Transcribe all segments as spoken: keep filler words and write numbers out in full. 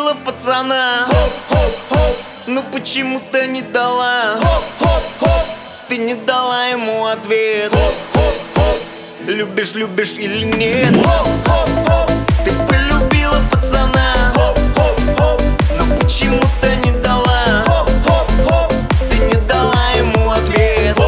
полюбила пацана, но почему-то не дала. Ты не дала ему ответ. Любишь, любишь или нет? Ты полюбила пацана, но почему-то не дала. Ты не дала ему ответ.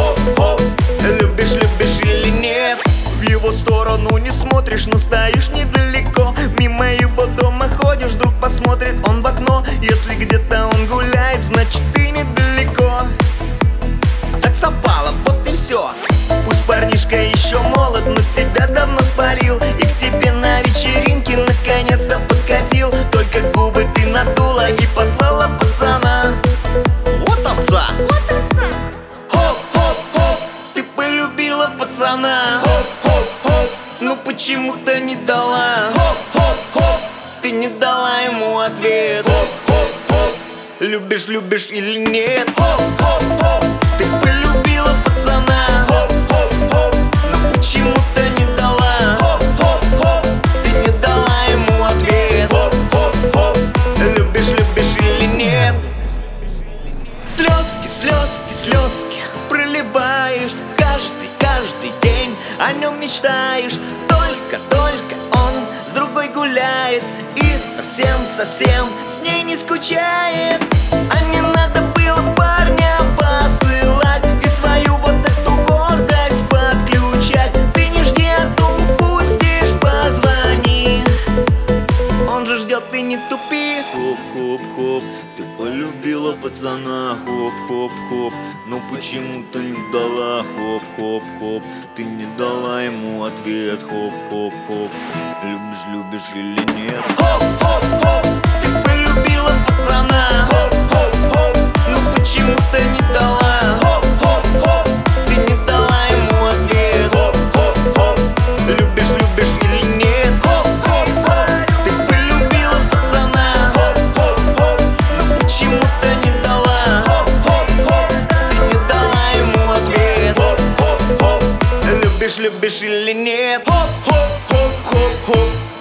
Любишь, любишь или нет? В его сторону не смотришь, но стоишь недалеко. Мимо его дома ходишь, вдруг посмотрит он в окно. Если где-то он гуляет, значит ты недалеко. Так совпало, вот и все. Пусть парнишка еще молод, но тебя давно спалил. И к тебе на вечеринке наконец-то подкатил. Только губы ты надула и послала пацана. Вот овца! Хоп-хоп-хоп, ты полюбила пацана, но почему-то не дала. Ты не дала ему ответ. Любишь, любишь или нет? Ты полюбила пацана, но почему-то не дала. Ты не дала ему ответ. Любишь, любишь или нет? Слезки, слезки, слезки проливаешь каждый, каждый день. О нем мечтаешь, только, только он с другой гуляет и совсем, совсем с ней не скучает. А не надо было парня посылать и свою вот эту гордость подключать. Ты не жди, а то упустишь, позвони. Он же ждет, ты не тупи. Хоп-хоп-хоп, ты полюбила пацана, хоп-хоп-хоп, но почему-то не дала. Хоп-хоп-хоп, ты не дала ему ответ. Хоп-хоп-хоп, любишь, любишь или нет? Хоп-хоп-хоп, ты полюбила пацана, но почему-то не дала. Хоп-хоп-хоп, ты не дала ему ответ. Любишь, любишь или нет? Хоп-хоп-хоп, ты полюбила пацана, но почему-то не дала. Ты не дала ему ответ. Любишь, любишь или нет? Хоп-хоп-хоп-хоп-хоп.